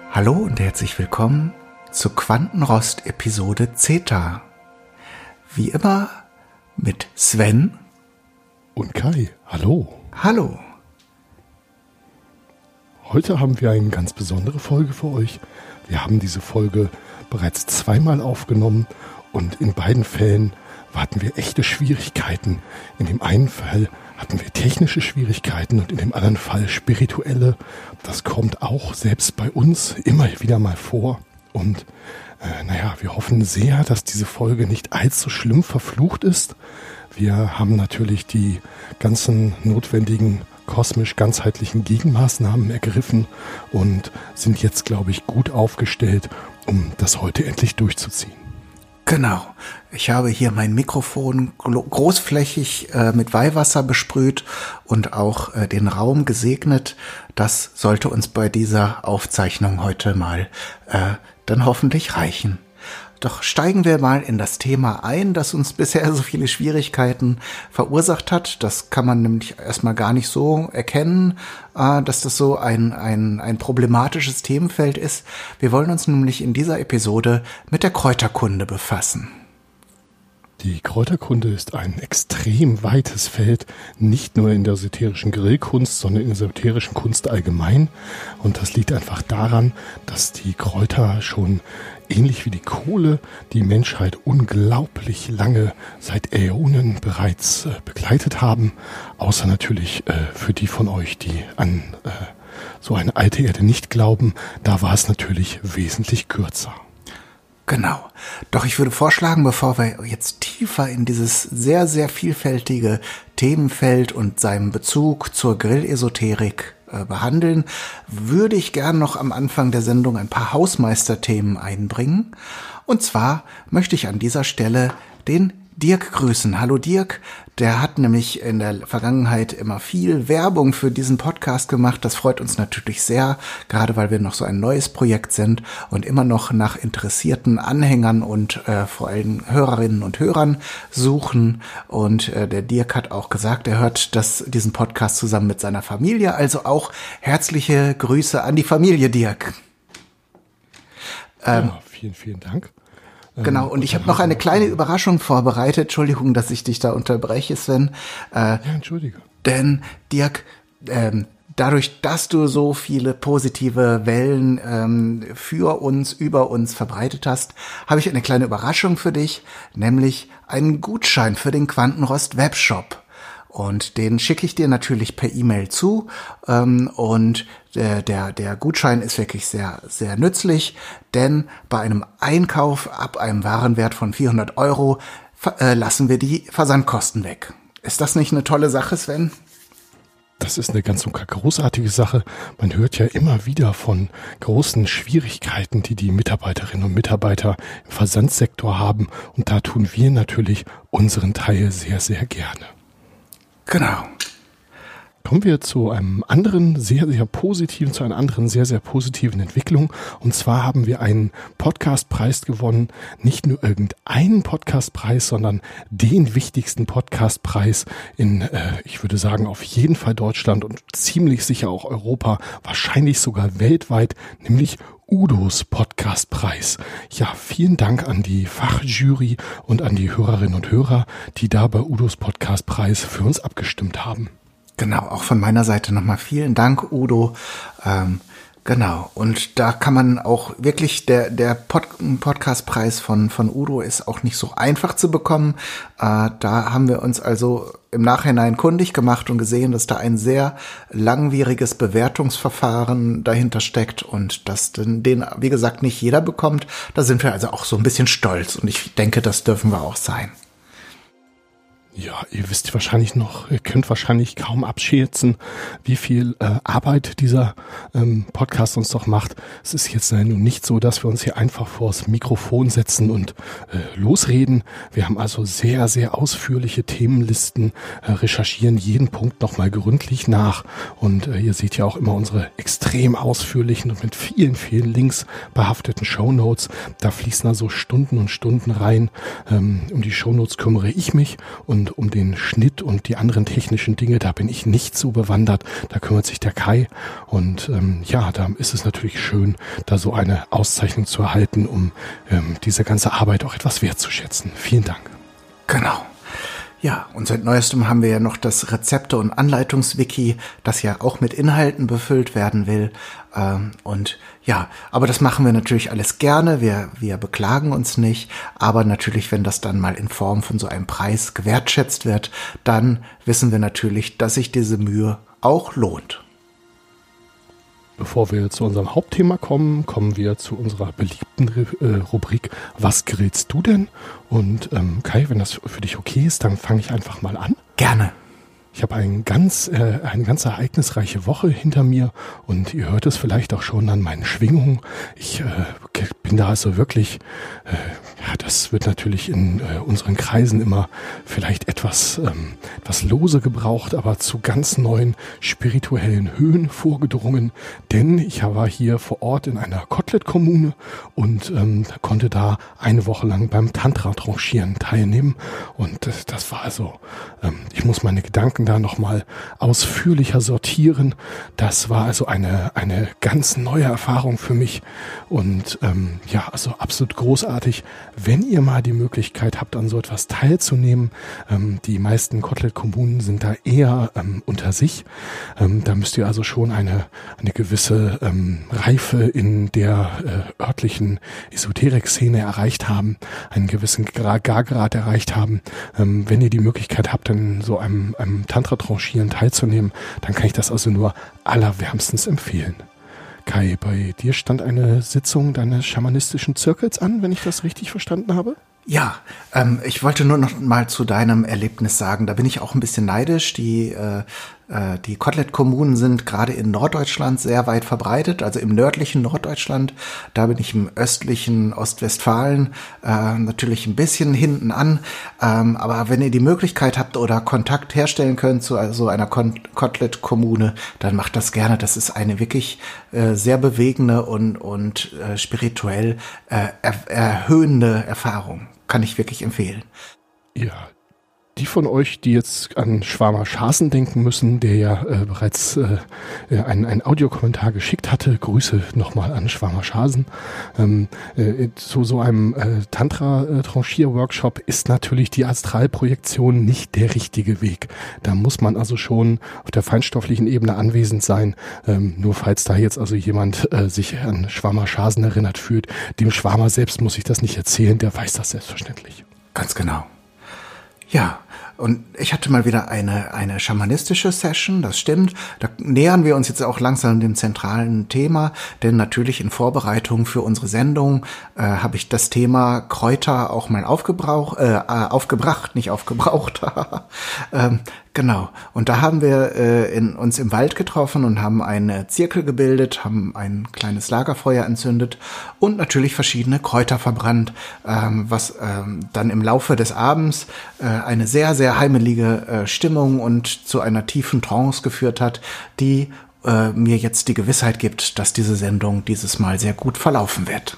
Hallo und herzlich willkommen zu Quantenrost Episode Zeta. Wie immer mit Sven und Kai. Hallo. Hallo. Heute haben wir eine ganz besondere Folge für euch. Wir haben diese Folge bereits zweimal aufgenommen und in beiden Fällen hatten wir echte Schwierigkeiten. In dem einen Fall hatten wir technische Schwierigkeiten und in dem anderen Fall spirituelle. Das kommt auch selbst bei uns immer wieder mal vor. Und wir hoffen sehr, dass diese Folge nicht allzu schlimm verflucht ist. Wir haben natürlich die ganzen notwendigen kosmisch ganzheitlichen Gegenmaßnahmen ergriffen und sind jetzt, glaube ich, gut aufgestellt, um das heute endlich durchzuziehen. Genau. Ich habe hier mein Mikrofon großflächig mit Weihwasser besprüht und auch den Raum gesegnet. Das sollte uns bei dieser Aufzeichnung heute mal dann hoffentlich reichen. Doch steigen wir mal in das Thema ein, das uns bisher so viele Schwierigkeiten verursacht hat. Das kann man nämlich erstmal gar nicht so erkennen, dass das so ein problematisches Themenfeld ist. Wir wollen uns nämlich in dieser Episode mit der Kräuterkunde befassen. Die Kräuterkunde ist ein extrem weites Feld, nicht nur in der esoterischen Grillkunst, sondern in der esoterischen Kunst allgemein. Und das liegt einfach daran, dass die Kräuter schon ähnlich wie die Kohle die Menschheit unglaublich lange, seit Äonen bereits begleitet haben. Außer natürlich für die von euch, die an so eine alte Erde nicht glauben, da war es natürlich wesentlich kürzer. Genau. Doch ich würde vorschlagen, bevor wir jetzt tiefer in dieses sehr, sehr vielfältige Themenfeld und seinen Bezug zur Grillesoterik behandeln, würde ich gern noch am Anfang der Sendung ein paar Hausmeisterthemen einbringen. Und zwar möchte ich an dieser Stelle den Dirk grüßen. Hallo Dirk, der hat nämlich in der Vergangenheit immer viel Werbung für diesen Podcast gemacht. Das freut uns natürlich sehr, gerade weil wir noch so ein neues Projekt sind und immer noch nach interessierten Anhängern und vor allem Hörerinnen und Hörern suchen. Und der Dirk hat auch gesagt, er hört diesen Podcast zusammen mit seiner Familie. Also auch herzliche Grüße an die Familie, Dirk. Vielen, vielen Dank. Genau, und ich habe noch eine kleine Überraschung vorbereitet. Entschuldigung, dass ich dich da unterbreche, Sven. Ja, entschuldige. Denn, Dirk, dadurch, dass du so viele positive Wellen für uns, über uns verbreitet hast, habe ich eine kleine Überraschung für dich, nämlich einen Gutschein für den Quantenrost Webshop. Und den schicke ich dir natürlich per E-Mail zu. Und der Gutschein ist wirklich sehr, sehr nützlich, denn bei einem Einkauf ab einem Warenwert von 400 € lassen wir die Versandkosten weg. Ist das nicht eine tolle Sache, Sven? Das ist eine ganz und gar großartige Sache. Man hört ja immer wieder von großen Schwierigkeiten, die die Mitarbeiterinnen und Mitarbeiter im Versandsektor haben. Und da tun wir natürlich unseren Teil sehr, sehr gerne. Genau. Kommen wir zu einem anderen sehr, sehr positiven, zu einer anderen sehr, sehr positiven Entwicklung. Und zwar haben wir einen Podcastpreis gewonnen. Nicht nur irgendeinen Podcastpreis, sondern den wichtigsten Podcastpreis in, ich würde sagen, auf jeden Fall Deutschland und ziemlich sicher auch Europa, wahrscheinlich sogar weltweit, nämlich Udos Podcastpreis. Ja, vielen Dank an die Fachjury und an die Hörerinnen und Hörer, die da bei Udos Podcastpreis für uns abgestimmt haben. Genau, auch von meiner Seite nochmal vielen Dank, Udo. Genau, und da kann man auch wirklich, der Podcastpreis von Udo ist auch nicht so einfach zu bekommen. Da haben wir uns also im Nachhinein kundig gemacht und gesehen, dass da ein sehr langwieriges Bewertungsverfahren dahinter steckt und dass den, wie gesagt, nicht jeder bekommt. Da sind wir also auch so ein bisschen stolz und ich denke, das dürfen wir auch sein. Ja, ihr könnt wahrscheinlich kaum abschätzen, wie viel Arbeit dieser Podcast uns doch macht. Es ist jetzt nun nicht so, dass wir uns hier einfach vors Mikrofon setzen und losreden. Wir haben also sehr, sehr ausführliche Themenlisten, recherchieren jeden Punkt nochmal gründlich nach. Und ihr seht ja auch immer unsere extrem ausführlichen und mit vielen, vielen Links behafteten Shownotes. Da fließen also Stunden und Stunden rein. Um die Shownotes kümmere ich mich und und um den Schnitt und die anderen technischen Dinge, da bin ich nicht so bewandert. Da kümmert sich der Kai. Und da ist es natürlich schön, da so eine Auszeichnung zu erhalten, um diese ganze Arbeit auch etwas wertzuschätzen. Vielen Dank. Genau. Ja, und seit Neuestem haben wir ja noch das Rezepte- und Anleitungswiki, das ja auch mit Inhalten befüllt werden will. Aber das machen wir natürlich alles gerne. Wir beklagen uns nicht. Aber natürlich, wenn das dann mal in Form von so einem Preis gewertschätzt wird, dann wissen wir natürlich, dass sich diese Mühe auch lohnt. Bevor wir zu unserem Hauptthema kommen wir zu unserer beliebten Rubrik Was grillst du denn? Und Kai, wenn das für dich okay ist, dann fange ich einfach mal an. Gerne. Ich habe eine ganz ereignisreiche Woche hinter mir und ihr hört es vielleicht auch schon an meinen Schwingungen. Ich bin da also wirklich, das wird natürlich in unseren Kreisen immer vielleicht etwas lose gebraucht, aber zu ganz neuen spirituellen Höhen vorgedrungen, denn ich war hier vor Ort in einer Kotelett-Kommune und konnte da eine Woche lang beim Tantra-Tranchieren teilnehmen und das war also, ich muss meine Gedanken da nochmal ausführlicher sortieren. Das war also eine ganz neue Erfahrung für mich und also absolut großartig. Wenn ihr mal die Möglichkeit habt, an so etwas teilzunehmen, die meisten Kotelett-Kommunen sind da eher unter sich. Da müsst ihr also schon eine gewisse Reife in der örtlichen Esoterik-Szene erreicht haben, einen gewissen Gargrad erreicht haben. Wenn ihr die Möglichkeit habt, an so einem Tantra-Tranchieren teilzunehmen, dann kann ich das also nur allerwärmstens empfehlen. Kai, bei dir stand eine Sitzung deines schamanistischen Zirkels an, wenn ich das richtig verstanden habe? Ja, ich wollte nur noch mal zu deinem Erlebnis sagen, da bin ich auch ein bisschen neidisch. Die Kotelett-Kommunen sind gerade in Norddeutschland sehr weit verbreitet, also im nördlichen Norddeutschland. Da bin ich im östlichen Ostwestfalen natürlich ein bisschen hinten an. Aber wenn ihr die Möglichkeit habt oder Kontakt herstellen könnt zu so einer Kotelett-Kommune, dann macht das gerne. Das ist eine wirklich sehr bewegende und spirituell erhöhende Erfahrung. Kann ich wirklich empfehlen. Ja. Die von euch, die jetzt an Schwarmer Schasen denken müssen, der ja bereits einen Audiokommentar geschickt hatte, Grüße nochmal an Schwarmer Schasen. Zu so einem Tantra-Tranchier-Workshop ist natürlich die Astralprojektion nicht der richtige Weg. Da muss man also schon auf der feinstofflichen Ebene anwesend sein. Nur falls da jetzt also jemand sich an Schwarmer Schasen erinnert fühlt, dem Schwarmer selbst muss ich das nicht erzählen, der weiß das selbstverständlich. Ganz genau. Ja, und ich hatte mal wieder eine schamanistische Session, das stimmt. Da nähern wir uns jetzt auch langsam dem zentralen Thema, denn natürlich in Vorbereitung für unsere Sendung habe ich das Thema Kräuter auch mal aufgebracht, nicht aufgebraucht. Genau. Und da haben wir uns im Wald getroffen und haben einen Zirkel gebildet, haben ein kleines Lagerfeuer entzündet und natürlich verschiedene Kräuter verbrannt, was dann im Laufe des Abends eine sehr, sehr heimelige Stimmung und zu einer tiefen Trance geführt hat, die mir jetzt die Gewissheit gibt, dass diese Sendung dieses Mal sehr gut verlaufen wird.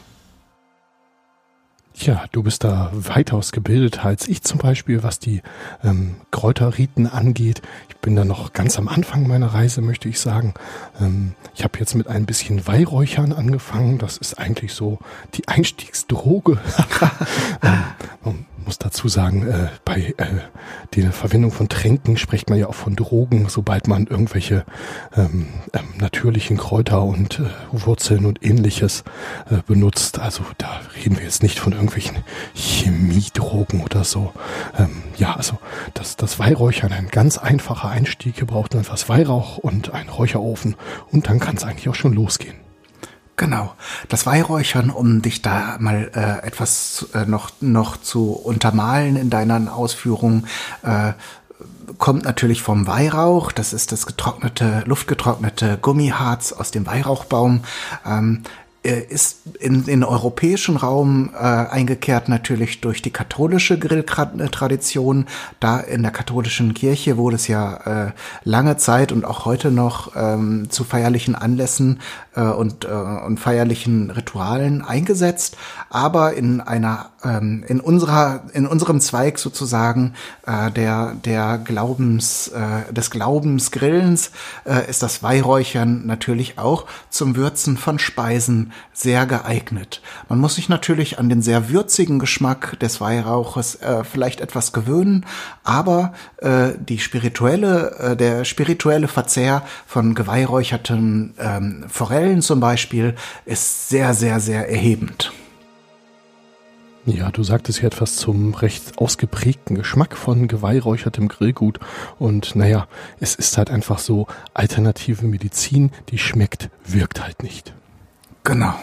Ja, du bist da weitaus gebildeter als ich zum Beispiel, was die Kräuterriten angeht. Ich bin da noch ganz am Anfang meiner Reise, möchte ich sagen. Ich habe jetzt mit ein bisschen Weihräuchern angefangen. Das ist eigentlich so die Einstiegsdroge. Man muss dazu sagen, bei der Verwendung von Tränken spricht man ja auch von Drogen, sobald man irgendwelche natürlichen Kräuter und Wurzeln und Ähnliches benutzt. Also da reden wir jetzt nicht von irgendwelchen Chemiedrogen oder so. Also das Weihräuchern, ein ganz einfacher Einstieg. Ihr braucht nur etwas Weihrauch und einen Räucherofen und dann kann es eigentlich auch schon losgehen. Genau, das Weihräuchern, um dich da mal etwas noch zu untermalen in deinen Ausführungen, kommt natürlich vom Weihrauch. Das ist das luftgetrocknete Gummiharz aus dem Weihrauchbaum. Ist in den europäischen Raum eingekehrt natürlich durch die katholische Grilltradition. Da in der katholischen Kirche wurde es ja lange Zeit und auch heute noch zu feierlichen Anlässen und feierlichen Ritualen eingesetzt, aber in unserem Zweig sozusagen des Glaubensgrillens ist das Weihräuchern natürlich auch zum Würzen von Speisen sehr geeignet. Man muss sich natürlich an den sehr würzigen Geschmack des Weihrauches vielleicht etwas gewöhnen, aber der spirituelle Verzehr von geweihräucherten Forellen zum Beispiel ist sehr, sehr, sehr erhebend. Ja, du sagtest ja etwas zum recht ausgeprägten Geschmack von geweihräuchertem Grillgut. Und naja, es ist halt einfach so, alternative Medizin, die schmeckt, wirkt halt nicht. Genau.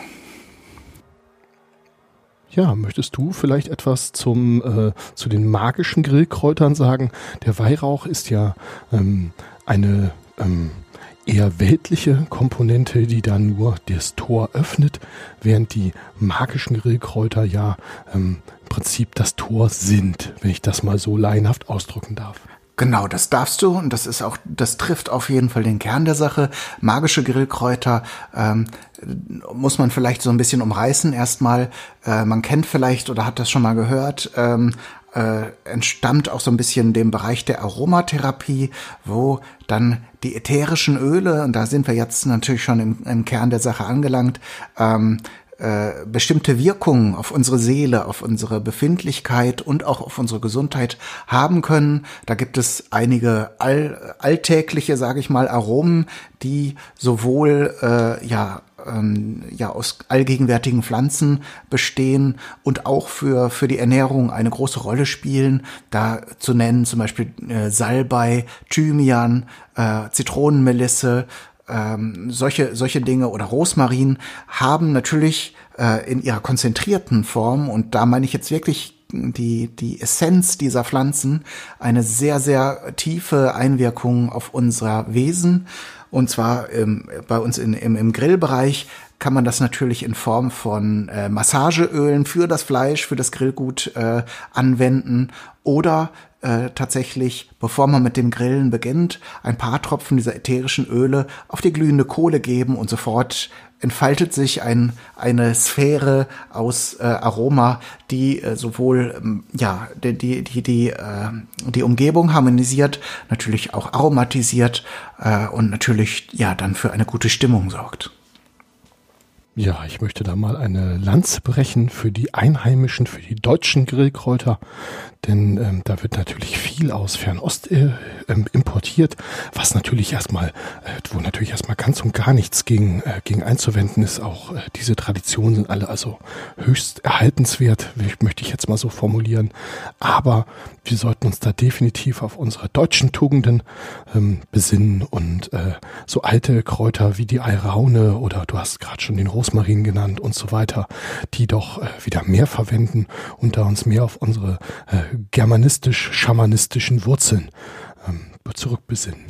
Ja, möchtest du vielleicht etwas zu den magischen Grillkräutern sagen? Der Weihrauch ist ja eine eher weltliche Komponente, die dann nur das Tor öffnet, während die magischen Grillkräuter ja im Prinzip das Tor sind, wenn ich das mal so laienhaft ausdrücken darf. Genau, das darfst du und das trifft auf jeden Fall den Kern der Sache. Magische Grillkräuter muss man vielleicht so ein bisschen umreißen erstmal. Man kennt vielleicht oder hat das schon mal gehört, entstammt auch so ein bisschen dem Bereich der Aromatherapie, wo dann die ätherischen Öle, und da sind wir jetzt natürlich schon im Kern der Sache angelangt, bestimmte Wirkungen auf unsere Seele, auf unsere Befindlichkeit und auch auf unsere Gesundheit haben können. Da gibt es einige alltägliche, sage ich mal, Aromen, die sowohl aus allgegenwärtigen Pflanzen bestehen und auch für die Ernährung eine große Rolle spielen. Da zu nennen zum Beispiel Salbei, Thymian, Zitronenmelisse, solche Dinge oder Rosmarin haben natürlich in ihrer konzentrierten Form, und da meine ich jetzt wirklich die Essenz dieser Pflanzen, eine sehr, sehr tiefe Einwirkung auf unser Wesen. Und zwar bei uns im Grillbereich kann man das natürlich in Form von Massageölen für das Fleisch, für das Grillgut anwenden oder tatsächlich, bevor man mit dem Grillen beginnt, ein paar Tropfen dieser ätherischen Öle auf die glühende Kohle geben und sofort entfaltet sich eine Sphäre aus Aroma, die sowohl die Umgebung harmonisiert, natürlich auch aromatisiert und natürlich dann für eine gute Stimmung sorgt. Ja, ich möchte da mal eine Lanze brechen für die einheimischen, für die deutschen Grillkräuter, denn da wird natürlich viel aus Fernost importiert, was natürlich wo natürlich erstmal ganz und gar nichts gegen einzuwenden ist. Auch diese Traditionen sind alle also höchst erhaltenswert, möchte ich jetzt mal so formulieren. Aber wir sollten uns da definitiv auf unsere deutschen Tugenden besinnen und so alte Kräuter wie die Alraune oder du hast gerade schon den Rosmarin genannt und so weiter, die doch wieder mehr verwenden und da uns mehr auf unsere germanistisch-schamanistischen Wurzeln zurückbesinnen.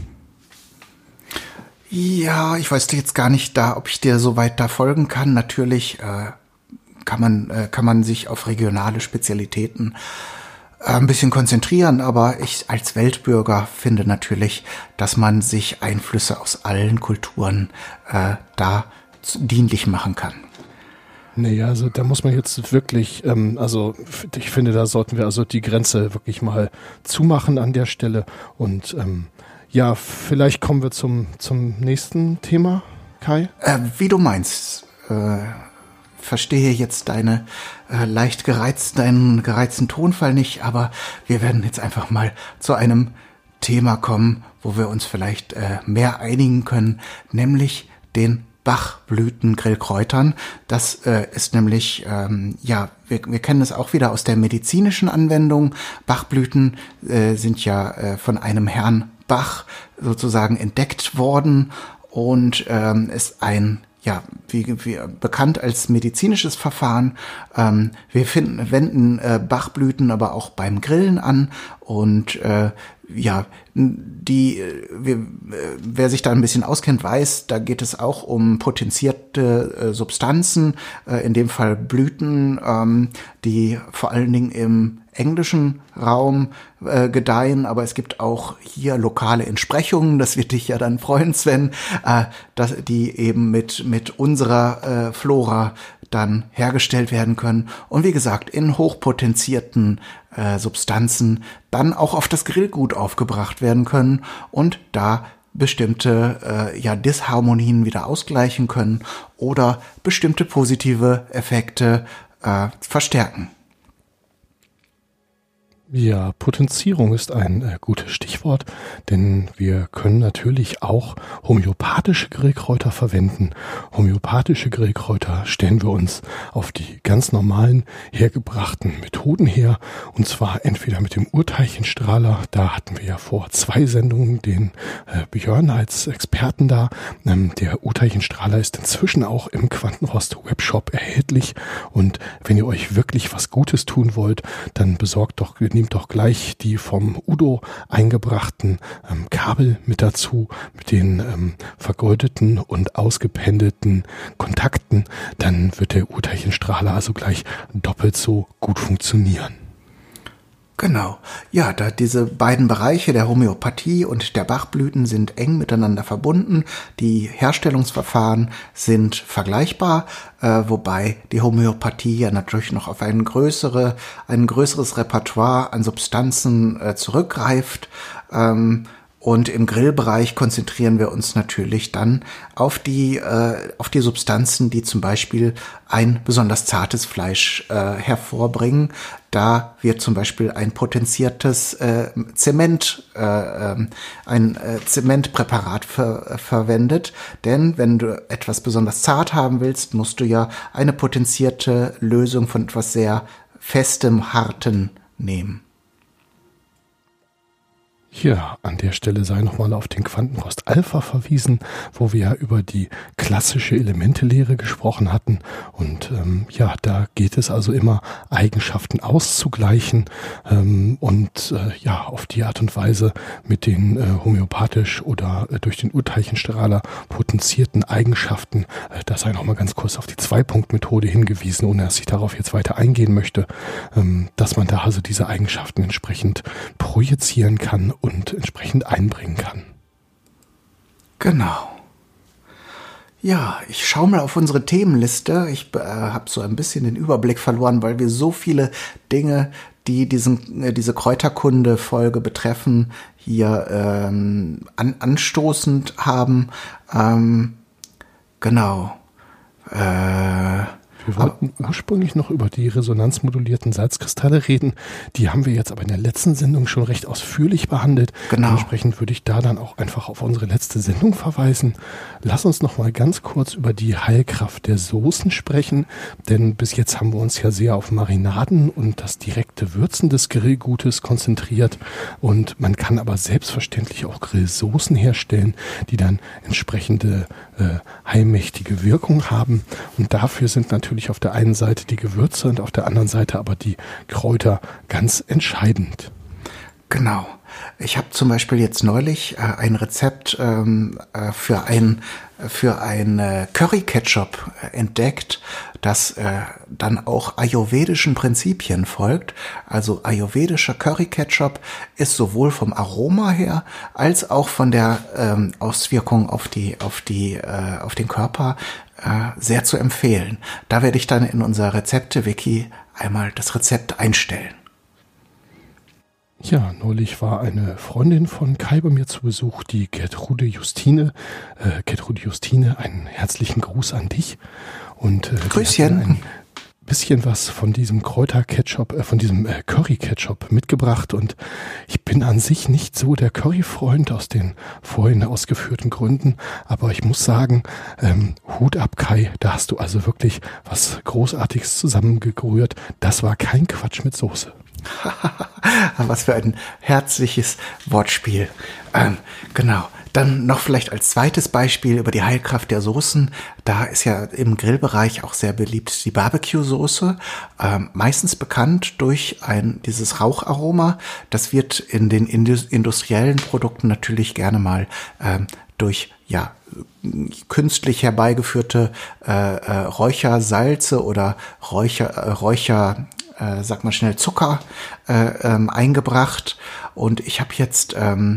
Ja, ich weiß jetzt gar nicht ob ich dir so weit da folgen kann. Natürlich kann man sich auf regionale Spezialitäten ein bisschen konzentrieren, aber ich als Weltbürger finde natürlich, dass man sich Einflüsse aus allen Kulturen da dienlich machen kann. Nee, also da muss man jetzt wirklich, ich finde, da sollten wir also die Grenze wirklich mal zumachen an der Stelle. Und vielleicht kommen wir zum nächsten Thema, Kai. Wie du meinst, verstehe jetzt deinen gereizten Tonfall nicht, aber wir werden jetzt einfach mal zu einem Thema kommen, wo wir uns vielleicht mehr einigen können, nämlich den Bachblütengrillkräutern. Das ist nämlich, wir kennen es auch wieder aus der medizinischen Anwendung. Bachblüten sind ja von einem Herrn Bach sozusagen entdeckt worden und ist ein, wie bekannt als medizinisches Verfahren. Wir wenden Bachblüten aber auch beim Grillen an und wer sich da ein bisschen auskennt, weiß, da geht es auch um potenzierte Substanzen, in dem Fall Blüten, die vor allen Dingen im englischen Raum gedeihen, aber es gibt auch hier lokale Entsprechungen, das wird dich ja dann freuen, Sven, die eben mit unserer Flora dann hergestellt werden können und wie gesagt in hochpotenzierten Substanzen dann auch auf das Grillgut aufgebracht werden können und da bestimmte Disharmonien wieder ausgleichen können oder bestimmte positive Effekte verstärken. Ja, Potenzierung ist ein gutes Stichwort, denn wir können natürlich auch homöopathische Grillkräuter verwenden. Homöopathische Grillkräuter stellen wir uns auf die ganz normalen hergebrachten Methoden her, und zwar entweder mit dem Urteilchenstrahler, da hatten wir ja vor 2 Sendungen den Björn als Experten da. Der Urteilchenstrahler ist inzwischen auch im Quantenrost Webshop erhältlich, und wenn ihr euch wirklich was Gutes tun wollt, dann nehmt doch gleich die vom Udo eingebrachten Kabel mit dazu, mit den vergoldeten und ausgependelten Kontakten. Dann wird der Urteilchenstrahler also gleich doppelt so gut funktionieren. Genau. Ja, da diese beiden Bereiche der Homöopathie und der Bachblüten sind eng miteinander verbunden. Die Herstellungsverfahren sind vergleichbar, wobei die Homöopathie ja natürlich noch auf ein größeres Repertoire an Substanzen zurückgreift. Und im Grillbereich konzentrieren wir uns natürlich dann auf die Substanzen, die zum Beispiel ein besonders zartes Fleisch hervorbringen. Da wird zum Beispiel ein potenziertes Zementpräparat verwendet. Denn wenn du etwas besonders zart haben willst, musst du ja eine potenzierte Lösung von etwas sehr Festem, Harten nehmen. Ja, an der Stelle sei nochmal auf den Quantenrost Alpha verwiesen, wo wir ja über die klassische Elementelehre gesprochen hatten. Und da geht es also immer, Eigenschaften auszugleichen auf die Art und Weise mit den homöopathisch oder durch den Urteilchenstrahler potenzierten Eigenschaften. Da sei nochmal ganz kurz auf die 2-Punkt-Methode hingewiesen, ohne dass ich darauf jetzt weiter eingehen möchte, dass man da also diese Eigenschaften entsprechend projizieren kann und entsprechend einbringen kann. Genau. Ja, ich schaue mal auf unsere Themenliste. Ich habe so ein bisschen den Überblick verloren, weil wir so viele Dinge, die diese Kräuterkunde-Folge betreffen, hier anstoßend haben. Genau. Wir wollten ursprünglich noch über die resonanzmodulierten Salzkristalle reden. Die haben wir jetzt aber in der letzten Sendung schon recht ausführlich behandelt. Genau. Dementsprechend würde ich da dann auch einfach auf unsere letzte Sendung verweisen. Lass uns noch mal ganz kurz über die Heilkraft der Soßen sprechen, denn bis jetzt haben wir uns ja sehr auf Marinaden und das direkte Würzen des Grillgutes konzentriert, und man kann aber selbstverständlich auch Grillsoßen herstellen, die dann entsprechende heilmächtige Wirkung haben, und dafür sind natürlich auf der einen Seite die Gewürze und auf der anderen Seite aber die Kräuter ganz entscheidend. Genau. Ich habe zum Beispiel jetzt neulich ein Rezept für ein Curry-Ketchup entdeckt, das dann auch ayurvedischen Prinzipien folgt. Also ayurvedischer Curry-Ketchup ist sowohl vom Aroma her als auch von der Auswirkung auf den Körper sehr zu empfehlen. Da werde ich dann in unser Rezepte-Wiki einmal das Rezept einstellen. Ja, neulich war eine Freundin von Kai bei mir zu Besuch, die Gertrude Justine. Gertrude Justine, einen herzlichen Gruß an dich. Und Grüßchen. Ein bisschen was von diesem Kräuter-Ketchup, von diesem Curry-Ketchup mitgebracht, und ich bin an sich nicht so der Curry-Freund aus den vorhin ausgeführten Gründen, aber ich muss sagen, Hut ab, Kai, da hast du also wirklich was Großartiges zusammengerührt. Das war kein Quatsch mit Soße. Was für ein herzliches Wortspiel. Genau. Dann noch vielleicht als zweites Beispiel über die Heilkraft der Soßen. Da ist ja im Grillbereich auch sehr beliebt die Barbecue-Soße. Meistens bekannt durch dieses Raucharoma. Das wird in den industriellen Produkten natürlich gerne mal durch künstlich herbeigeführte Räuchersalze oder sag mal schnell Zucker eingebracht. Und ich habe jetzt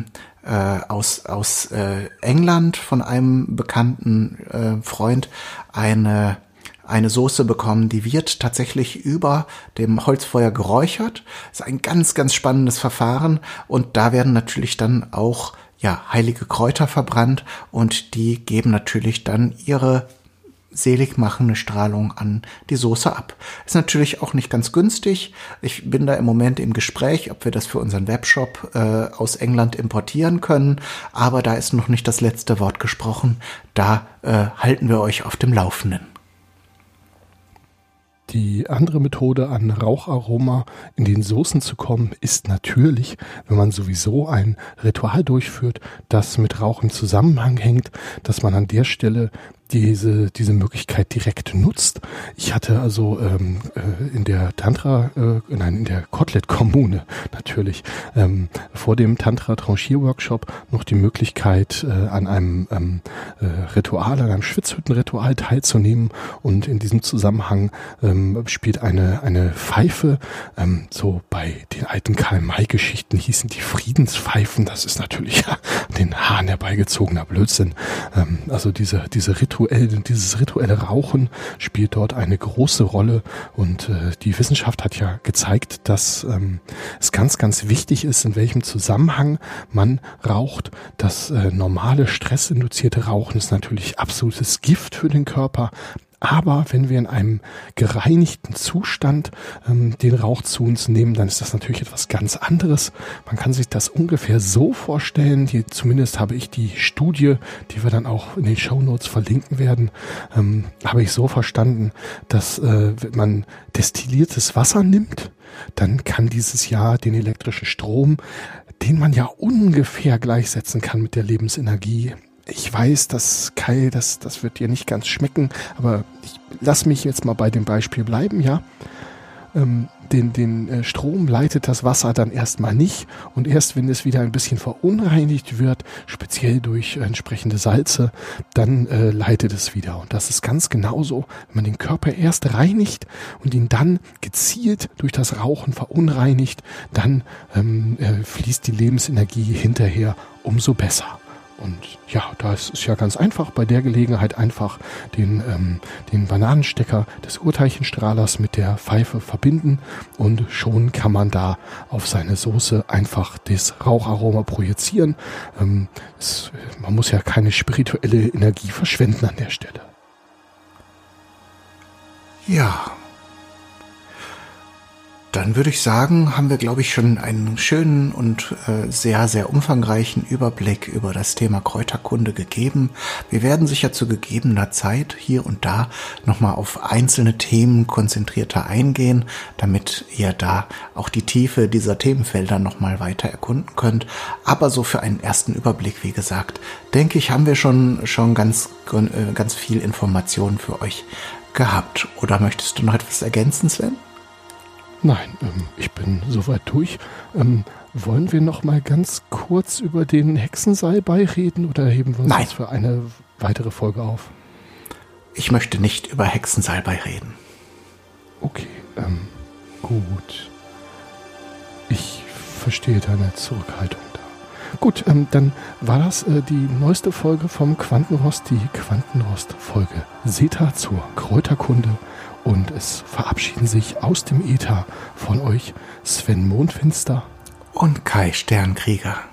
aus England von einem bekannten Freund eine Soße bekommen, die wird tatsächlich über dem Holzfeuer geräuchert. Das ist ein ganz, ganz spannendes Verfahren und da werden natürlich dann auch heilige Kräuter verbrannt und die geben natürlich dann ihre seligmachende Strahlung an die Soße ab. Ist natürlich auch nicht ganz günstig. Ich bin da im Moment im Gespräch, ob wir das für unseren Webshop aus England importieren können, aber da ist noch nicht das letzte Wort gesprochen. Da halten wir euch auf dem Laufenden. Die andere Methode, an Raucharoma in den Soßen zu kommen, ist natürlich, wenn man sowieso ein Ritual durchführt, das mit Rauch im Zusammenhang hängt, dass man an der Stelle diese Möglichkeit direkt nutzt. Ich hatte also in der in der Kotelett-Kommune natürlich vor dem Tantra-Tranchier-Workshop noch die Möglichkeit, an einem Ritual, an einem Schwitzhüttenritual teilzunehmen. Und in diesem Zusammenhang spielt eine Pfeife, so bei den alten Karl-May-Geschichten hießen die Friedenspfeifen. Das ist natürlich den Haaren herbeigezogener Blödsinn. Also dieses rituelle Rauchen spielt dort eine große Rolle und die Wissenschaft hat ja gezeigt, dass es ganz, ganz wichtig ist, in welchem Zusammenhang man raucht. Das normale stressinduzierte Rauchen ist natürlich absolutes Gift für den Körper. Aber wenn wir in einem gereinigten Zustand den Rauch zu uns nehmen, dann ist das natürlich etwas ganz anderes. Man kann sich das ungefähr so vorstellen, zumindest habe ich die Studie, die wir dann auch in den Shownotes verlinken werden, habe ich so verstanden, dass wenn man destilliertes Wasser nimmt, dann kann dieses Jahr den elektrischen Strom, den man ja ungefähr gleichsetzen kann mit der Lebensenergie. Ich weiß, Kai, das wird dir nicht ganz schmecken, aber ich lass mich jetzt mal bei dem Beispiel bleiben, ja. Den Strom leitet das Wasser dann erstmal nicht und erst wenn es wieder ein bisschen verunreinigt wird, speziell durch entsprechende Salze, dann leitet es wieder. Und das ist ganz genauso, wenn man den Körper erst reinigt und ihn dann gezielt durch das Rauchen verunreinigt, dann fließt die Lebensenergie hinterher umso besser. Und ja, das ist ja ganz einfach. Bei der Gelegenheit einfach den Bananenstecker des Urteilchenstrahlers mit der Pfeife verbinden und schon kann man da auf seine Soße einfach das Raucharoma projizieren. Man muss ja keine spirituelle Energie verschwenden an der Stelle. Ja. Dann würde ich sagen, haben wir, glaube ich, schon einen schönen und sehr, sehr umfangreichen Überblick über das Thema Kräuterkunde gegeben. Wir werden sicher zu gegebener Zeit hier und da nochmal auf einzelne Themen konzentrierter eingehen, damit ihr da auch die Tiefe dieser Themenfelder nochmal weiter erkunden könnt. Aber so für einen ersten Überblick, wie gesagt, denke ich, haben wir schon ganz viel Informationen für euch gehabt. Oder möchtest du noch etwas ergänzen, Sven? Nein, ich bin soweit durch. Wollen wir noch mal ganz kurz über den Hexensalbei reden oder heben wir uns das für eine weitere Folge auf? Ich möchte nicht über Hexensalbei reden. Okay, gut. Ich verstehe deine Zurückhaltung da. Gut, dann war das die neueste Folge vom Quantenrost, die Quantenrost-Folge Seta zur Kräuterkunde. Und es verabschieden sich aus dem Äther von euch Sven Mondfinster und Kai Sternkrieger.